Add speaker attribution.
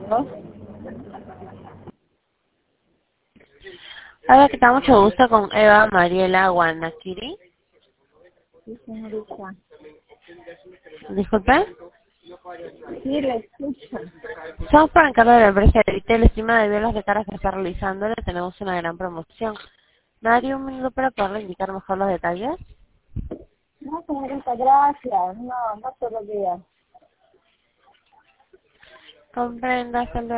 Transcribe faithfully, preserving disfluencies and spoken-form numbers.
Speaker 1: ¿No?
Speaker 2: Hola, que tal? Mucho gusto con Eva Mariela Guanakiri.
Speaker 1: Sí, señorita.
Speaker 2: Disculpe.
Speaker 1: Sí, le escucho.
Speaker 2: Somos por encargo de la empresa de retail, estima de las recargas que está realizando, le tenemos una gran promoción. ¿Me daría un minuto para poderle indicar mejor los detalles?
Speaker 1: No, señorita, gracias. No, no todos los días.
Speaker 2: Comprenda, hasta luego.